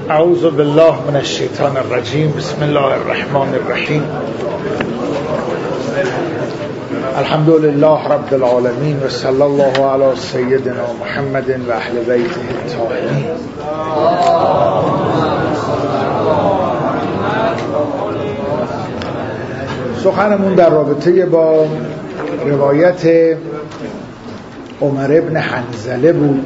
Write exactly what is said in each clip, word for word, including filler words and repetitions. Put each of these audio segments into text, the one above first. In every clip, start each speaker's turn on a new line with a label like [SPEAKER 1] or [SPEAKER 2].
[SPEAKER 1] اعوذ بالله من الشیطان الرجیم. بسم الله الرحمن الرحیم. الحمد لله رب العالمین و صلی الله علی سیدنا محمد و اهل بیته الطاهرین. سخنمون در رابطه با روایت عمر بن حنظله بود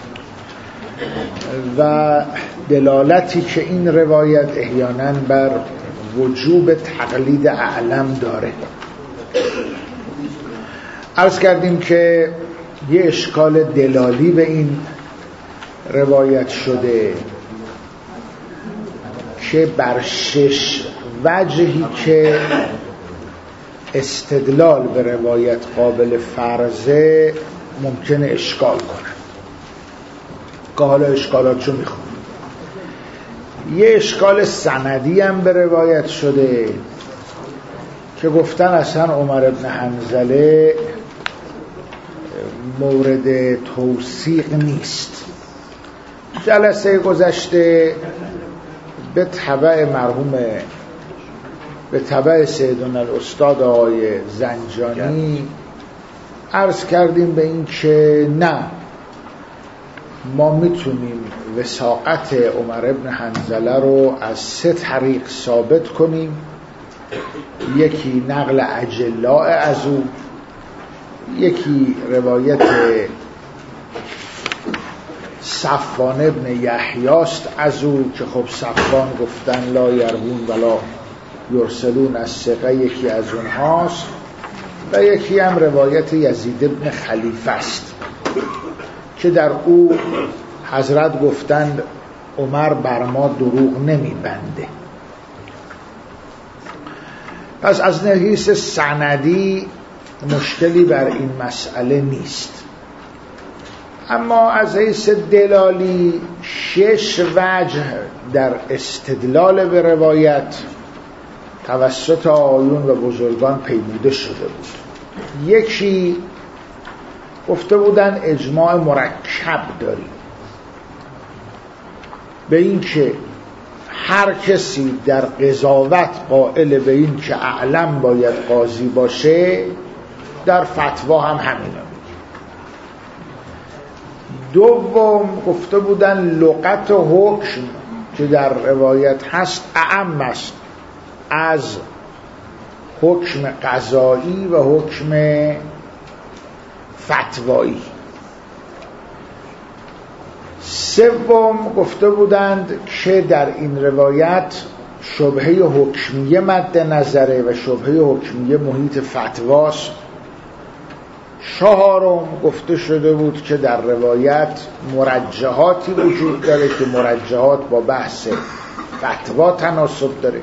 [SPEAKER 1] و دلالتی که این روایت احیانا بر وجوب تقلید اعلم داره. عرض کردیم که یه اشکال دلالی به این روایت شده که بر شش وجهی که استدلال به روایت قابل فرضه ممکنه اشکال کنه که حالا اشکالاتشو میخونم. یه اشکال سندی هم به روایت شده که گفتن اصلا عمر بن حنظله مورد توثیق نیست. جلسه گذشته به تبع مرحوم به تبع سیدنا الاستاد آقای زنجانی عرض کردیم به این که نه، ما میتونیم وثاقت عمر بن حنظله رو از سه طریق ثابت کنیم. یکی نقل اجلاء از او، یکی روایت صفوان ابن یحیاست از او که خب صفوان گفتن لا یروون ولا یرسلون از ثقه، یکی از اونهاست، و یکی هم روایت یزید ابن خلیفه است که در او حضرت گفتند عمر بر ما دروغ نمی بنده. پس از نحیث سندی مشکلی بر این مسئله نیست، اما از حیث دلالی شش وجه در استدلال به روایت توسط آیون و بزرگان پیموده شده بود. یکی گفته بودن اجماع مرکب داریم به این که هر کسی در قضاوت قائل به این که اعلم باید قاضی باشه در فتوا هم همینه. دوم گفته بودن لغت حکم که در روایت هست اعم است از حکم قضایی و حکم فتوایی. سوم گفته بودند که در این روایت شبهه حکمیه مد نظره و شبهه حکمیه محیط فتواست. چهارم گفته شده بود که در روایت مرجحاتی وجود داره که مرجحات با بحث فتوا تناسب داره.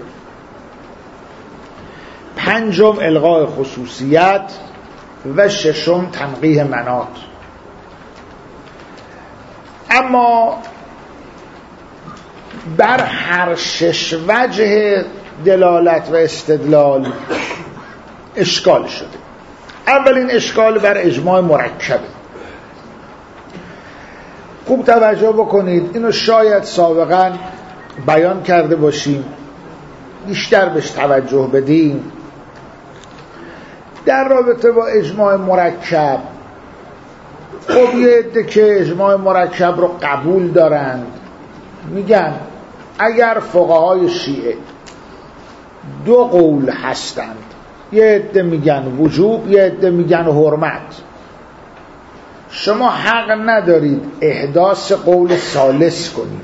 [SPEAKER 1] پنجم الغاء خصوصیت و ششم تنقیح مناط. اما بر هر شش وجه دلالت و استدلال اشکال شده. اولین اشکال بر اجماع مرکبه. خوب توجه بکنید، اینو شاید سابقا بیان کرده باشیم، بیشتر بهش توجه بدیم. در رابطه با اجماع مرکب، خب یه عده که اجماع مرکب رو قبول دارند میگن اگر فقهای شیعه دو قول هستند، یه عده میگن وجوب، یه عده میگن حرمت، شما حق ندارید احداث قول ثالث کنید.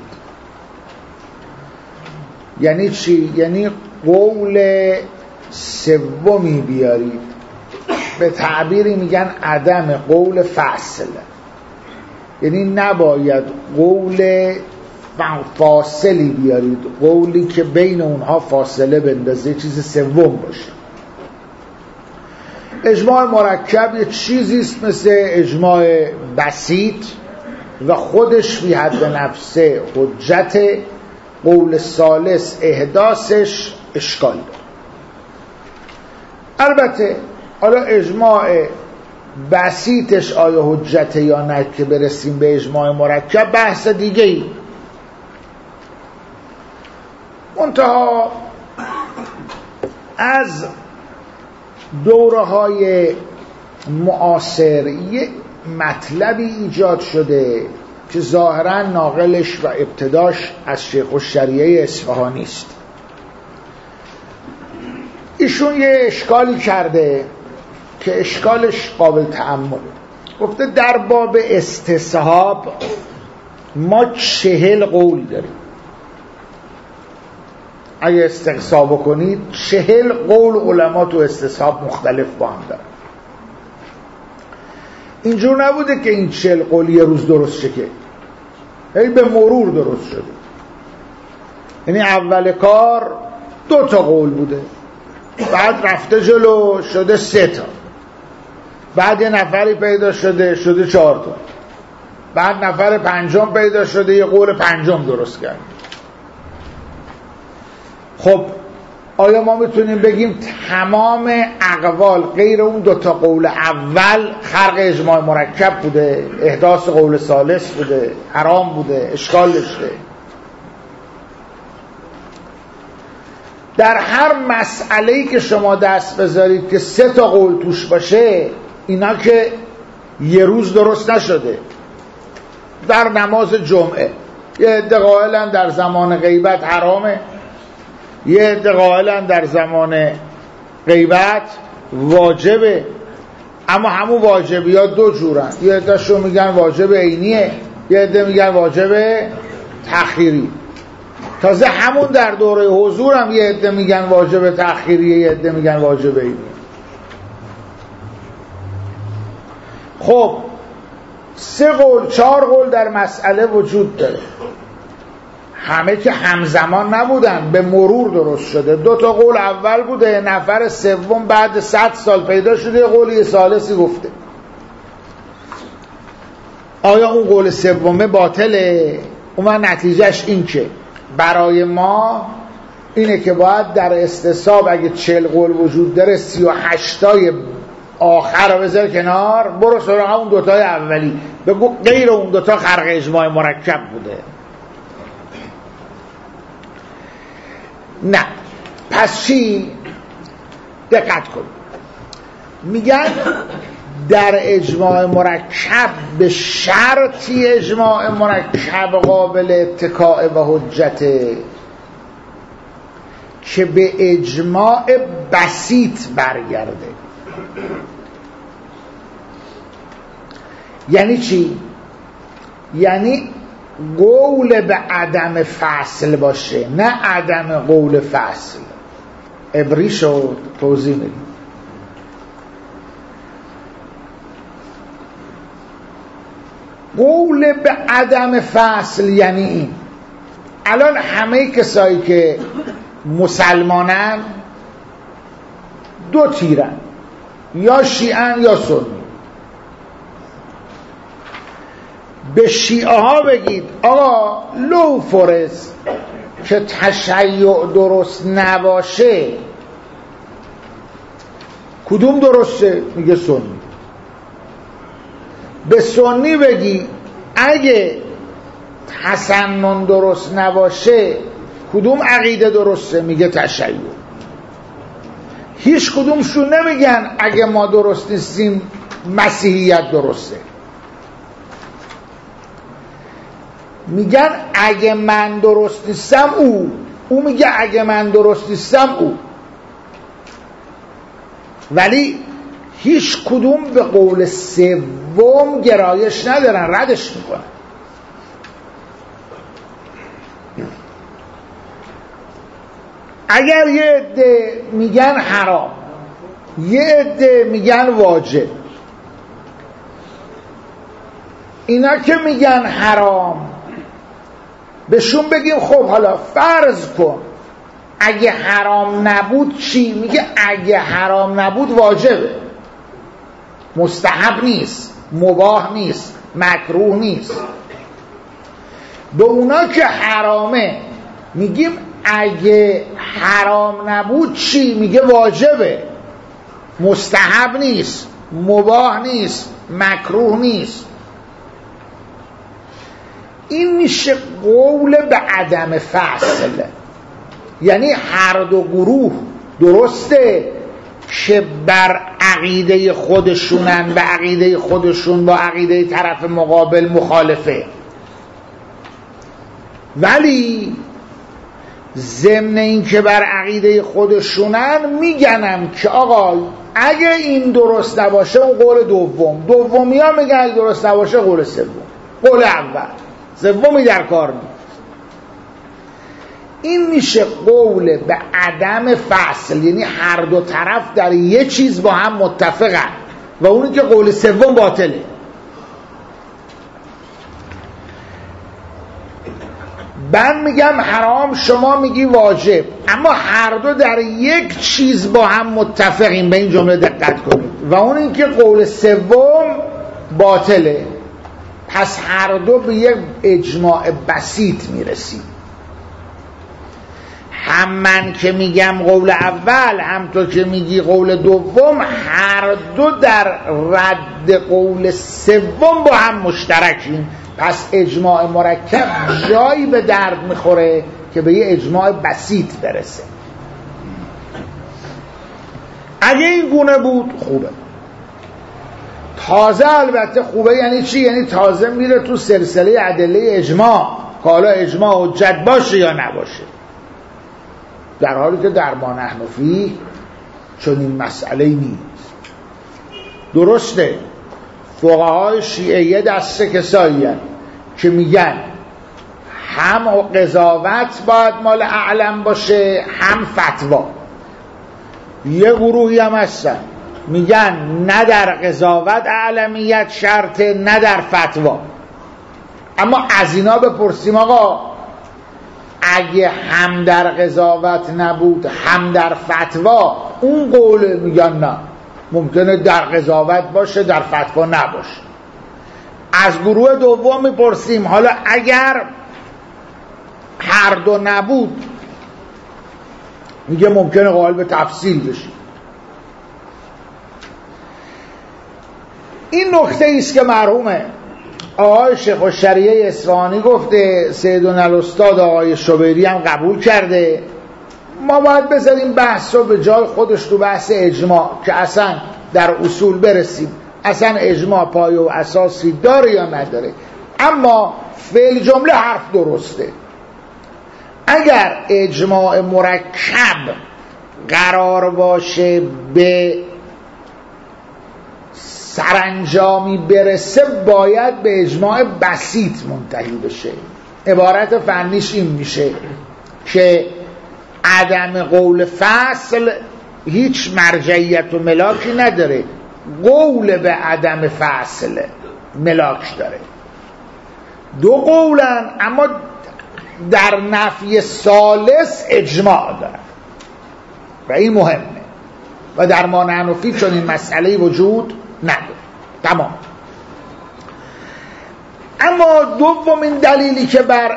[SPEAKER 1] یعنی چی؟ یعنی قول سومی بیارید، به تعبیری میگن عدم قول فصل، یعنی نباید قول فاصلی بیارید، قولی که بین اونها فاصله بندازه، چیز سوم باشه. اجماع مرکب یه چیزیست مثل اجماع بسیط و خودش فی حد نفسه حجت، قول ثالث احداثش اشکال داره. البته حالا اجماع بسیطش آیا حجته یا نه که برسیم به اجماع مرکب بحث دیگه ای. منتها از دوره های معاصر یه مطلبی ایجاد شده که ظاهرا ناقلش و ابتداش از شیخ الشریعه اصفهانی است. ایشون یه اشکالی کرده که اشکالش قابل تأمل. گفته در باب استصحاب ما چهل قول داریم. اگه استقصا کنید چهل قول علما تو استصحاب مختلف با هم دارن. اینجور نبوده که این چهل قول یه روز درست شه، که هی به مرور درست شده. یعنی اول کار دو تا قول بوده، بعد رفته جلو شده سه تا، بعد یه نفری پیدا شده شده چهار تا، بعد نفر پنجم پیدا شده یه قول پنجم درست کرد. خب آیا ما میتونیم بگیم تمام اقوال غیر اون دوتا قول اول خرق اجماع مرکب بوده، احداث قول ثالث بوده، حرام بوده، اشکال داشته؟ در هر مسئله‌ای که شما دست بذارید که سه تا قول توش باشه، اینا که یه روز درست نشده. در نماز جمعه یه عده قائلن در زمان غیبت حرامه، یه عده قائلن در زمان غیبت واجبه، اما همون واجبیات دو جورن. یه عده شو میگن واجب عینیه، یه عده میگن واجب تأخیری. تازه همون در دوره حضور هم یه عده میگن واجب تأخیریه، یه عده میگن واجب عینیه. خب سه قول چهار قول در مسئله وجود داره، همه که همزمان نبودن، به مرور درست شده. دو تا قول اول بوده، نفر سوم بعد صد سال پیدا شده قولی ثالثی گفته. آیا اون قول سومه باطله؟ اون نتیجهش این که برای ما اینه که باید در استصحاب اگه چهل قول وجود داره سی و هشتای آخر رو بذار کنار، برو سراغ اون دوتای اولی، بگو غیر اون دوتا خرق اجماع مرکب بوده. نه. پس چی؟ دقت کن. میگن در اجماع مرکب به شرطی اجماع مرکب قابل اتکاء و حجته که به اجماع بسیط برگرده. یعنی چی؟ یعنی قول به عدم فصل باشه، نه عدم قول فصل. ابریشو توضیح میدیم. قول به عدم فصل یعنی این: الان همه کسایی که مسلمانن دو تیرن، یا شیعن یا سنی. به شیعه ها بگید آقا لو فرض که تشیع درست نباشه کدوم درسته؟ میگه سنی. به سنی بگی اگه تسنن درست نباشه کدوم عقیده درسته؟ میگه تشیع. هیچ کدومشون نمیگن اگه ما درست نیستیم مسیحیت درسته. میگن اگه من درست نیستم او او میگه اگه من درست نیستم او. ولی هیچ کدوم به قول سوم گرایش ندارن، ردش میکنن. اگر یه عده میگن حرام، یه عده میگن واجب، اینا که میگن حرام بهشون بگیم خب حالا فرض کن اگه حرام نبود چی؟ میگه اگه حرام نبود واجبه، مستحب نیست، مباح نیست، مکروه نیست. به اونا که حرامه میگیم اگه حرام نبود چی؟ میگه واجبه، مستحب نیست، مباح نیست، مکروه نیست. این میشه قول به عدم فصل. یعنی هر دو گروه درسته که بر عقیده خودشونن و عقیده خودشون با عقیده طرف مقابل مخالفه، ولی ضمن این که بر عقیده خودشونن میگنم که آقا اگه این درست نباشه اون قول دوم، دومی ها میگن اگه درست نباشه قول سوم، قول اول، سومی در کار نیست. این میشه قول به عدم فصل، یعنی هر دو طرف در یه چیز با هم متفقن و اونی که قول سوم باطله. من میگم حرام، شما میگی واجب، اما هر دو در یک چیز با هم متفقیم، به این جمله دقت کنید، و اون این که قول سوم باطله. پس هر دو به یک اجماع بسیط میرسیم. هم من که میگم قول اول، هم تو که میگی قول دوم، هر دو در رد قول سوم با هم مشترکیم. پس اجماع مرکب جایی به درد میخوره که به یه اجماع بسیط برسه. اگه این گونه بود خوبه. تازه البته خوبه یعنی چی؟ یعنی تازه میره تو سلسله ادله اجماع که حالا اجماع حجت باشه یا نباشه، در حالی که در ما نحن فیه چون این مسئله نیست. درسته فقهای شیعه یه دسته کسایی هستند که میگن هم قضاوت باید مال اعلم باشه هم فتوا. یه گروهی هم هستن میگن نه در قضاوت اعلمیت شرطه نه در فتوا. اما از اینا بپرسیم آقا اگه هم در قضاوت نبود هم در فتوا اون قوله، میگن نه، ممکنه در قضاوت باشه در فتوا نباشه. از گروه دوم میپرسیم حالا اگر هر دو نبود، میگه ممکنه قائل به تفصیل بشی. این نکته ایست که مرحوم آقای شیخ الشریعه اصفهانی گفته، سیدون الاستاد آقای شبیری هم قبول کرده. ما باید بذاریم بحث رو به جای خودش تو بحث اجماع که اصلا در اصول برسیم اصلا اجماع پایه و اساسی داره یا نداره. اما فعل جمله حرف درسته. اگر اجماع مرکب قرار باشه به سرانجامی برسه باید به اجماع بسیط منتهی بشه. عبارت فنیش این میشه که عدم قول فصل هیچ مرجعیت و ملاکی نداره، قول به عدم فصل ملاک داره. دو قولن اما در نفی ثالث اجماع دارن و این مهمه و در ما نحن فیه چون این مسئله وجود نداره. تمام. اما دومین دلیلی که بر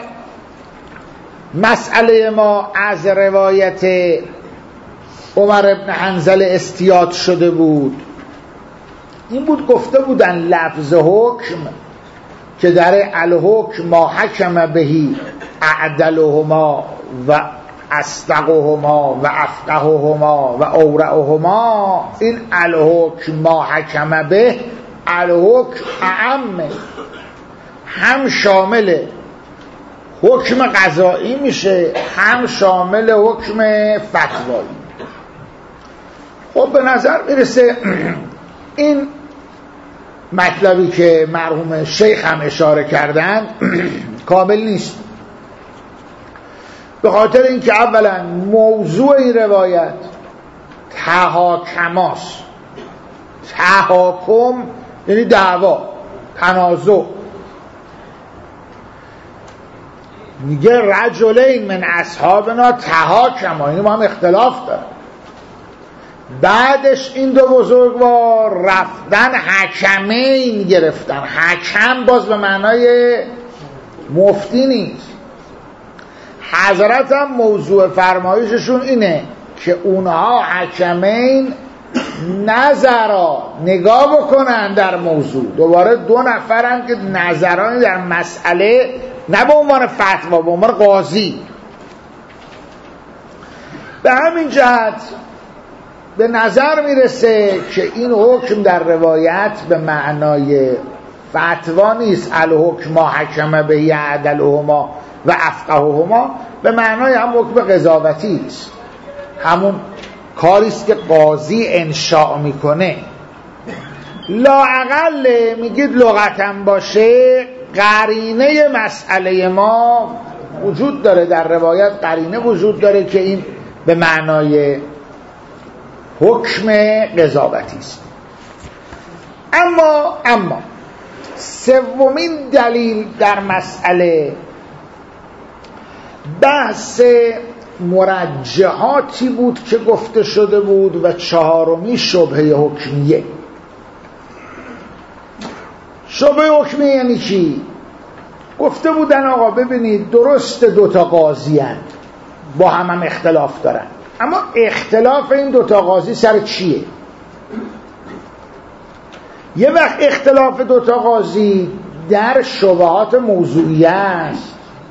[SPEAKER 1] مسئله ما از روایت عمر ابن حنظله استیاد شده بود این بود، گفته بودن لفظ حکم که در الحکم ما حکم بهی اعدلهما و اصدقهما و افقههما و اورعهما، این الحکم ما حکم به الحکم اعم، هم شامل حکم قضایی میشه هم شامل حکم فتوایی. خب به نظر میرسه این مطلبی که مرحوم شیخ هم اشاره کردن کامل نیست، به خاطر اینکه اولا موضوع این روایت تحاکماست. تحاکم یعنی دعوا، تنازع. میگه رجلین من اصحابنا تحاکما، یعنی ما هم اختلاف داریم. بعدش این دو بزرگوار رفتن حکمین گرفتن. حکم باز به معنای مفتی نیست. حضرت هم موضوع فرمایششون اینه که اونها حکمین نظرا نگاه بکنن در موضوع. دوباره دو نفرن که نظرانی در مسئله، نه به عنوان فتوا، به عنوان قاضی. به همین جهت به نظر میرسه که این حکم در روایت به معنای فتوا نیست، الحکم ما حکم به یعدلهما و افقههما، به معنای هم حکم قضاوتی است، همون کاریست که قاضی انشاء میکنه. لااقل میگید لغتاً باشه قرینه مسئله ما وجود داره، در روایت قرینه وجود داره که این به معنای حکم قضاوتی است. اما اما سومین دلیل در مسئله بحث مرجحاتی بود که گفته شده بود و چهارمی شبهه حکمیه. شبهه حکمیه یعنی چی؟ گفته بودن آقا ببینید درست دوتا قاضی هستند، با هم هم اختلاف دارن، اما اختلاف این دوتا قاضی سر چیه؟ یه وقت اختلاف دوتا قاضی در شبهات موضوعی است،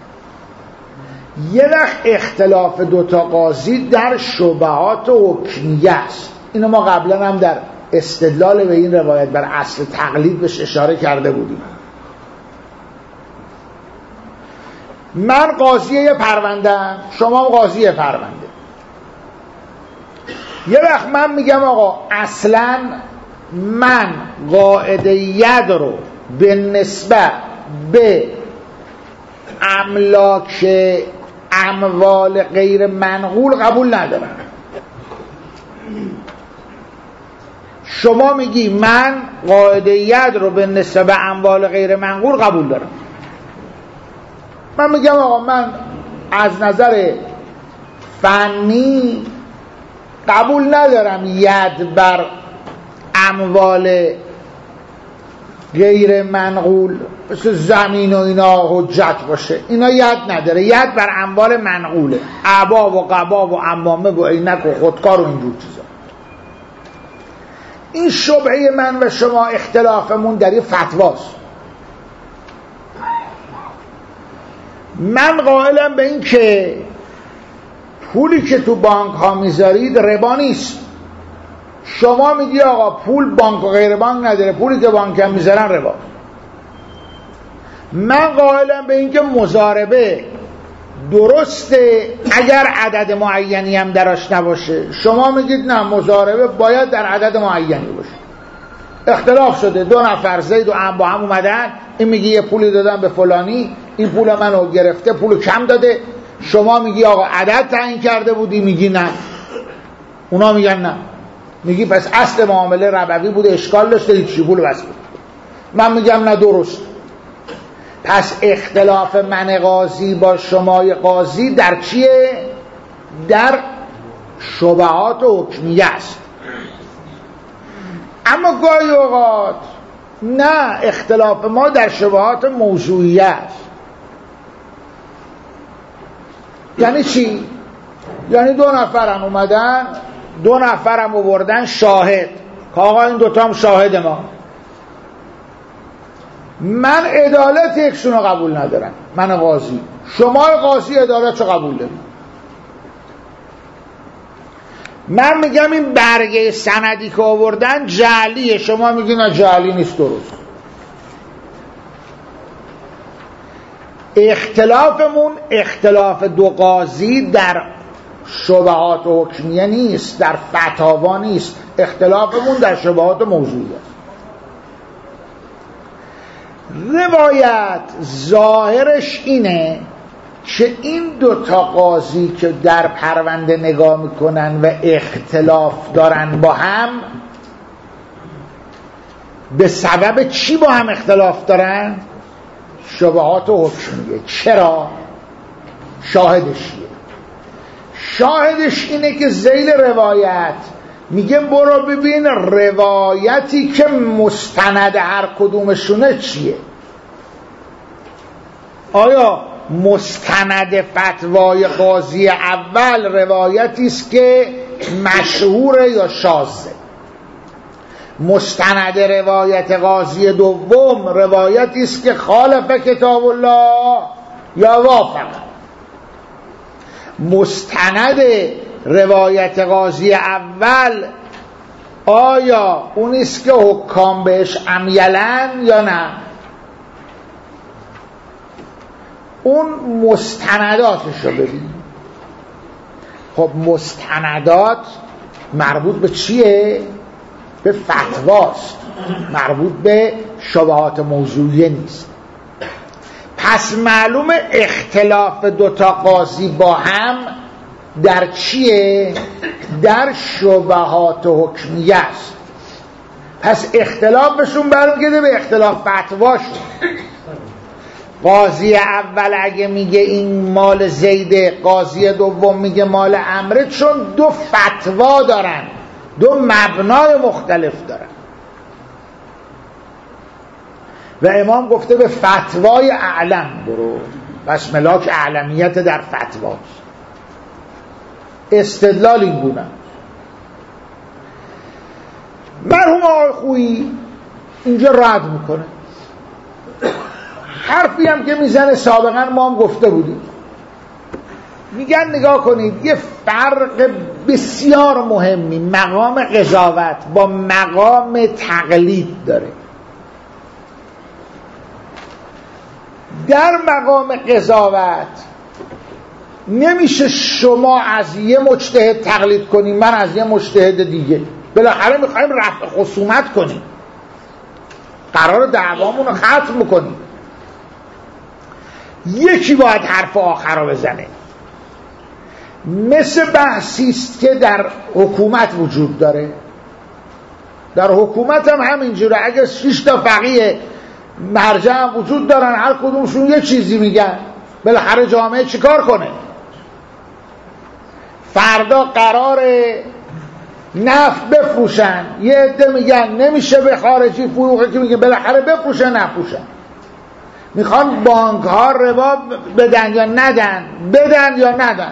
[SPEAKER 1] یه وقت اختلاف دوتا قاضی در شبهات حکمیه است. اینو ما قبلا هم در استدلال به این روایت بر اصل تقلید بهش اشاره کرده بودیم. من قاضی یه پرونده، شما قاضی پرونده. یه وقت من میگم آقا اصلا من قاعده ید رو به نسبت به املاک اموال غیر منقول قبول ندارم. شما میگی من قاعده ید رو به نسبت به اموال غیر منقول قبول دارم. من میگم آقا من از نظر فنی قبول ندارم ید بر اموال غیر منقول مثل زمین و اینا حجت باشه، اینا ید نداره، ید بر اموال منقوله، عبا و قبا و عمامه و عینک و خودکار و اینجور چیزا. این شبهه من و شما اختلافمون در این فتواست. من قائلم به این که پولی که تو بانک ها میذارید ربا نیست. شما میگی آقا پول بانک و غیر بانک نداره، پولی که بانک هم میذارن ربا. من قائلم به این که مضاربه درسته اگر عدد معینی هم دراش نباشه. شما میگید نه، مضاربه باید در عدد معینی باشه. اختلاف شده، دو نفر زید و عم با هم اومدن، این میگی یه پولی دادم به فلانی، این پول منو گرفته، پول کم داده. شما میگی آقا عدد تعیین کرده بودی، میگی نه، اونا میگن نه. میگی پس اصل معامله ربوی بوده، اشکال داشته، هیچی، پول بس بود. من میگم نه، درست. پس اختلاف من قاضی با شمای قاضی در چیه؟ در شبهات و حکمیه است. اما گاهی اوقات نه، اختلاف ما در شبهات موضوعیه است. یعنی چی؟ یعنی دو نفرم اومدن، دو نفرم آوردن شاهد که آقا این دوتا هم شاهد ما. من عدالت یکشون رو قبول ندارم، من قاضی. شما قاضی عدالت رو قبول داریم. من میگم این برگه سندی که آوردن جعلیه، شما میگین نه جعلی نیست، درست. اختلافمون اختلاف دو قاضی در شبهات و حکمیه نیست، در فتاوا نیست، اختلافمون در شبهات موضوعیه. روایت ظاهرش اینه که این دوتا قاضی که در پرونده نگاه میکنن و اختلاف دارن با هم، به سبب چی با هم اختلاف دارن؟ شبهات و حکمیه. چرا؟ شاهدش چیه؟ شاهدش اینه که ذیل روایت میگه برو ببین روایتی که مستند هر کدومشونه چیه. آیا مستند فتوای قاضی اول روایتی است که مشهوره یا شاذه؟ مستند روایت قاضی دوم روایتی است که خالف کتاب الله یا وافق؟ مستند روایت قاضی اول آیا اونیست که حکام بهش امیلن یا نه؟ اون مستنداتش رو ببین. خب مستندات مربوط به چیه؟ به فتواست، مربوط به شبهات موضوعیه نیست. پس معلوم اختلاف دوتا قاضی با هم در چیه؟ در شبهات حکمیه است. پس اختلافشون برمیگرده به اختلاف فتواشون. قاضی اول اگه میگه این مال زیده، قاضی دوم میگه مال عمره، چون دو فتوا دارن، دو مبنای مختلف دارن. و امام گفته به فتوای اعلم برو. پس ملاک اعلمیت در فتواست. استدلال این گونه. مرحوم آقای خویی اینجا رد میکنه. حرفی هم که میزنه سابقا ما هم گفته بودیم. میگن نگاه کنید یه فرق بسیار مهمی مقام قضاوت با مقام تقلید داره. در مقام قضاوت نمیشه شما از یه مجتهد تقلید کنیم، من از یه مجتهد دیگه. بالاخره میخوایم رفع خصومت کنیم، قرار دعوامون رو ختم کنیم. یکی باید حرف آخر رو بزنه. مثل بحثیست که در حکومت وجود داره. در حکومت هم همینجوره. اگر شش تا فقیه مرجع هم وجود دارن، هر کدومشون یه چیزی میگن، بالاخره جامعه چیکار کنه؟ فردا قراره نفت بفروشن، یه عده میگن نمیشه به خارجی فروخه، که میگه بالاخره بفروشن نفروشن. میخوان بانک ها ربا بدن یا ندن، بدن یا ندن.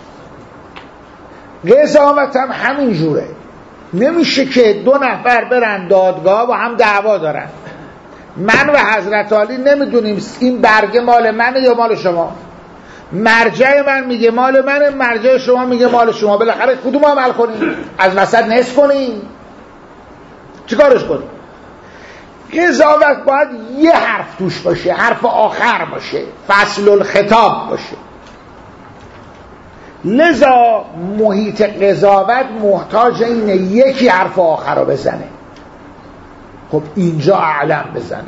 [SPEAKER 1] قضاوت هم همین جوره. نمیشه که دو نفر برن دادگاه با هم دعوا دارن. من و حضرت علی نمیدونیم این برگه مال منه یا مال شما. مرجع من میگه مال منه، مرجع شما میگه مال شما. بالاخره کدوم عمل کنیم؟ از وسط نصف کنیم؟ چیکارش کنیم؟ قضاوت باید یه حرف توش باشه، حرف آخر باشه، فصل الخطاب باشه. لذا محیط قضاوت محتاج اینه یکی حرف آخر رو بزنه. خب اینجا اعلم بزنه.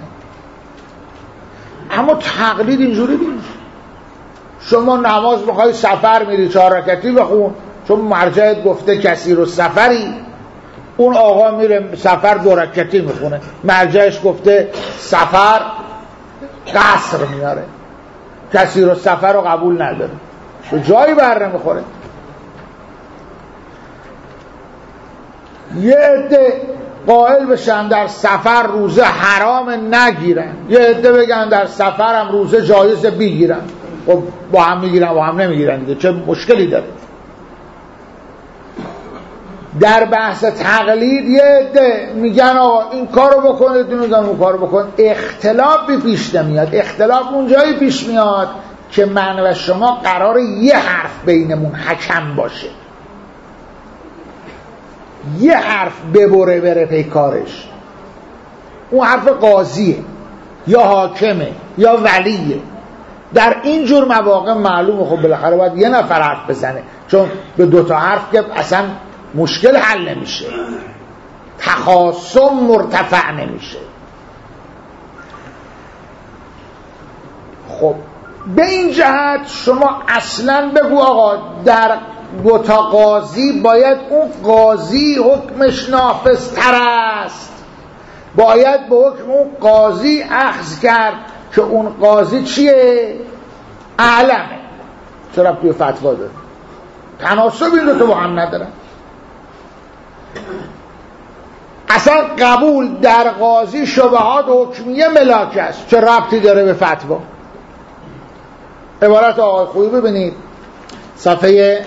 [SPEAKER 1] اما تقلید اینجوری نیست. شما نماز بخوای سفر میری چهار رکعتی بخون، چون مرجعت گفته کسی رو سفری، اون آقا میره سفر دو رکعتی میخونه، مرجعش گفته سفر قصر میاره، کسی رو سفر رو قبول نداره، به جایی بر نمیخوره. یه عده قائل بشن در سفر روزه حرام نگیرن، یه عده بگن در سفر هم روزه جایز بگیرن. خب با هم میگیرن با هم نمیگیرن دیگه، چه مشکلی داره؟ در بحث تقلید یه عده میگن آقا این کارو بکنید، این میگن اون کارو بکن. اختلافی پیش نمیاد. اختلاف اونجایی پیش میاد که من و شما قرار یه حرف بینمون حکم باشه، یه حرف ببره بره پی کارش. اون حرف قاضیه یا حاکمه یا ولیه. در این جور مواقع معلومه خب بالاخره باید یه نفر حرف بزنه، چون به دوتا حرف که اصلا مشکل حل نمیشه، تخاصم مرتفع نمیشه. خب به این جهت شما اصلا بگو آقا در دوتا قاضی باید اون قاضی حکمش نافذتر است، باید به حکم اون قاضی اخذ کرد که اون قاضی چیه؟ اعلمه. چرا توی فتوا داره؟ تناسب این دو تا با هم ندارن. اصلا قبول در قاضی شبهات حکمیه ملاک است، چه ربطی داره به فتوا؟ عبارت آقای خویی ببینید صفحه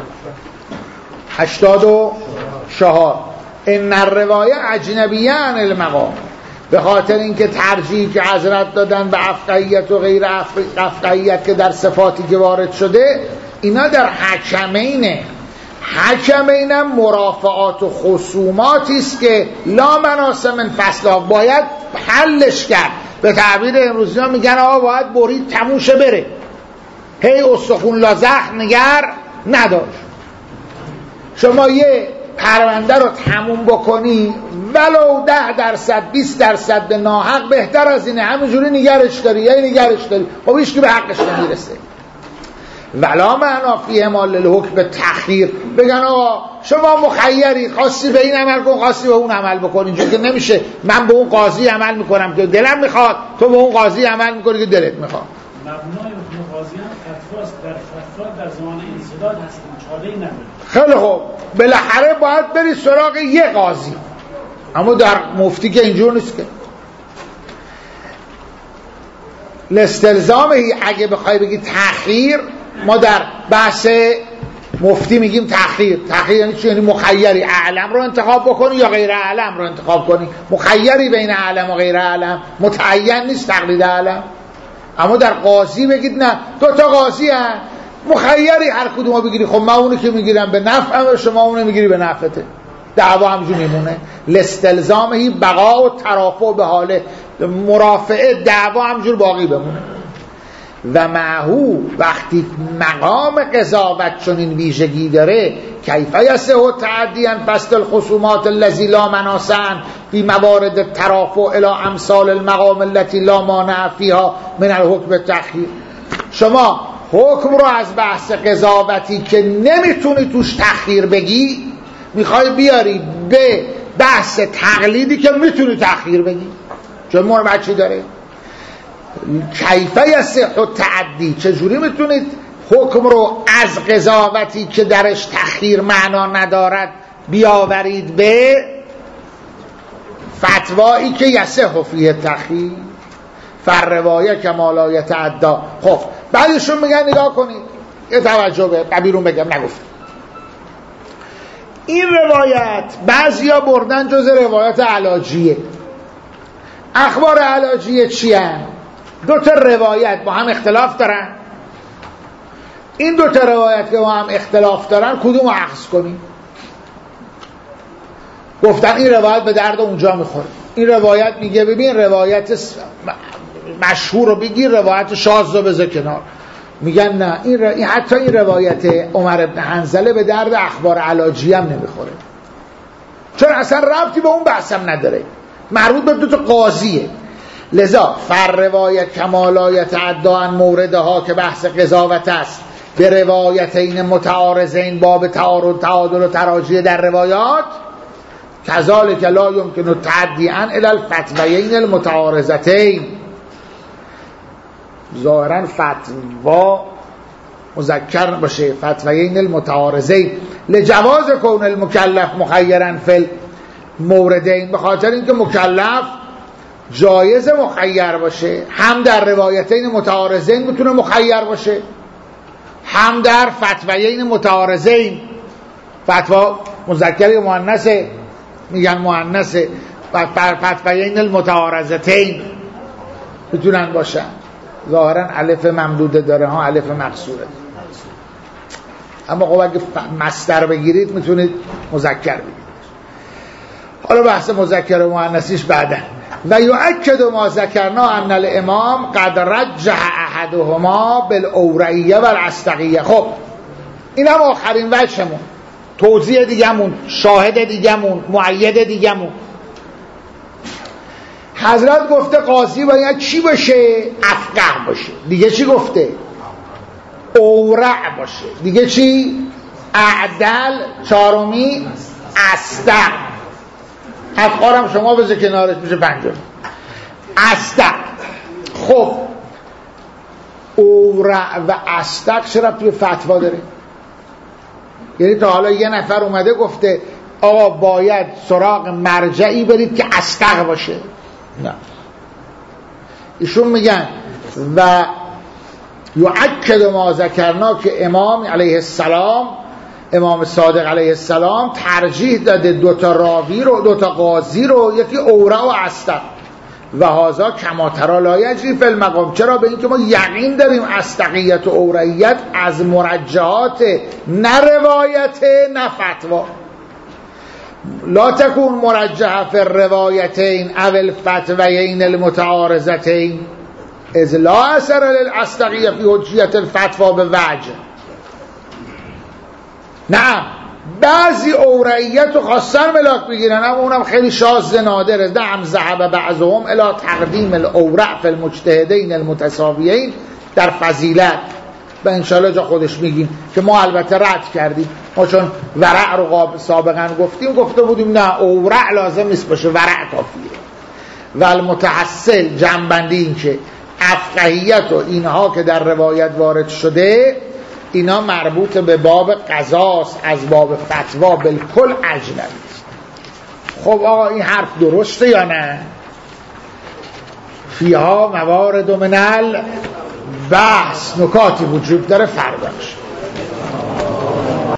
[SPEAKER 1] هشتاد و چهار. ان الروایه اجنبیه عن المقام، به خاطر اینکه ترجیحی که حضرت دادن به افقهیت و غیر افقهیت که در صفاتی که وارد شده، اینا در حکمینه. حکم اینم مرافعات و خصوماتی است که لا مناس من فصلها، باید حلش کرد. به تعبیر امروزی ها میگن آقا باید برید تموشه بره، هی استخون لا زخم نگر نداشت. شما یه پرونده رو تموم بکنی ولو ده درصد بیست درصد به ناحق بهتر از اینه، همینجوری نگرش داری یا نگرش داری، خب هیچ کی به حقش نمیرسه. ولا معنا فی اعمال الحکم به تأخیر، بگن آقا شما مخیری، خواستی به این عمل کن خواستی به اون عمل بکن. اینجوری که نمیشه من به اون قاضی عمل میکنم که دلم میخواد، تو به اون قاضی عمل میکنی که دلت میخواد.
[SPEAKER 2] مبنای حکم قاضیان فتواست، در فتوا در زمان انسداد هستیم، چاره‌ای نداره.
[SPEAKER 1] خیلی خوب، بالاخره باید بری سراغ یه قاضی، اما در مفتی که اینجور نیست که لاستلزامه. اگه بخوای بگی تأخیر، ما در بحث مفتی میگیم تأخیر. تأخیر یعنی چی؟ یعنی مخیری، اعلم رو انتخاب بکنی یا غیر اعلم رو انتخاب کنی. مخیری بین اعلم و غیر اعلم، متعین نیست تقلید اعلم. اما در قاضی بگید نه، دو تا قاضی هست مخیری، هر کدومو بگیری، خب من اونو که میگیرم به نفعم، شما اونو میگیری به نفعته، دعوا همجور میمونه. لاستلزامه بقا و ترافع به حاله، مرافعه دعوا همجور باقی بمونه. و معهو وقتی مقام قضاوت چنین ویژگی داره، کیف یصح تعدیاً فصل الخصومات الذی لا مناسن فی موارد الترافع الی امثال المقام التي لا مانع فیها من الحکم التأخیر. شما حکم رو از بحث قضاوتی که نمیتونی توش تأخیر بگی میخوای بیاری به بحث تقلیدی که میتونی تأخیر بگی. چون مربع چی داره؟ کیف یصح تعدی، چجوری میتونید حکم رو از قضاوتی که درش تأخیر معنا ندارد بیاورید به فتوایی که یصح فیه تأخیر؟ فالروایه کما لا یتعدی. خب بعدشون میگن نگاه کنید، یه توجه به قبیرون بگم نگفت. این روایت بعضیا بردن جز روایت علاجیه. اخبار علاجیه چی هست؟ دو تا روایت با هم اختلاف دارن. این دو تا روایت که با هم اختلاف دارن کدوم رو اخذ کنیم؟ گفتن این روایت به درد اونجا میخوره. این روایت میگه ببین روایت مشهور رو بگیر، روایت شاذ رو بذار کنار. میگن نه، این, رو... این حتی این روایت عمر بن حنظله به درد اخبار علاجی هم نمیخوره، چون اصلا ربطی به اون بحثم نداره، مربوط به دو تا قاضیه. لذا فالروایت کما لا یتعدی عن موردها که بحث قضاوت است، به روایتین متعارضین باب تعارض تعادل و تراجی در روایات، کذالک لا یمکن التعدی عن الی الفتویین المتعارضتین. ظاهرا فتوا مذکر باشه، فتویین المتعارضین، لجواز کون المکلف مخیرا فی الموردین، به خاطر اینکه مکلف جایز مخیر باشه، هم در روایتین متعارضین میتونه مخیر باشه، هم در فتویین متعارضین. فتوا مذکر یا مؤنثه؟ میگن مؤنثه. فتویین المتعارضتین میتونن باشن. ظاهرا الف ممدوده داره ها، الف مقصوره. اما خب اگه مصدر بگیرید میتونید مذکر بگیرید. حالا بحث مذکر و مؤنثیش بعدا. و یؤکد ما ذکرنا ان الامام قد رجح احدهما بالاورعیه و الاستقیه. خب این هم آخرین وجهمون، توضیح دیگه‌مون، شاهد دیگه‌مون، مؤید دیگه‌مون. حضرت گفته قاضی باید چی باشه؟ افقه باشه. دیگه چی گفته؟ اورع باشه. دیگه چی؟ اعدل. چهارمی اصدق. افقارم شما بذار کنارش میشه پنجم. اصدق. خب اورع و اصدق چرا توی فتوا داره؟ یعنی تا حالا یه نفر اومده گفته آقا باید سراغ مرجعی برید که اصدق باشه؟ نه. ایشون میگن و یؤکد ما ذکرنا که امام علیه السلام، امام صادق علیه السلام ترجیح داده دوتا راوی رو، دوتا قاضی رو، یکی اورع و اصدق. و هذا کما تری لا یجری فی المقام. چرا؟ به اینکه ما یقین داریم استقیت و اورعیت از مرجحات نه روایت نه فتوا. لا تکون مرجحه فی الروایتین او الفتویین المتعارضتین اذ لا اثر للاستقیه فی حجیت الفتوا به وجه. نعم بعضی اورعیت رو خواستن ملاک بگیرن، اما اونم خیلی شاذ نادره. نعم ذهب بعضهم الی تقدیم الاورع فی المجتهدین المتساویین در فضیلت، و انشاءالله جا خودش میگیم که ما البته رد کردیم. ما چون ورع رو سابقا گفتیم، گفته بودیم نه اورع لازم نیست باشه، ورع کافیه. و المتحصل جنبندی این که افقهیت و اینها که در روایت وارد شده اینا مربوط به باب قضاست، از باب فتوا بالکل اجنبی است. خب آقا این حرف درسته یا نه؟ فیها موارد من البحث، نکاتی وجود داره، فرداش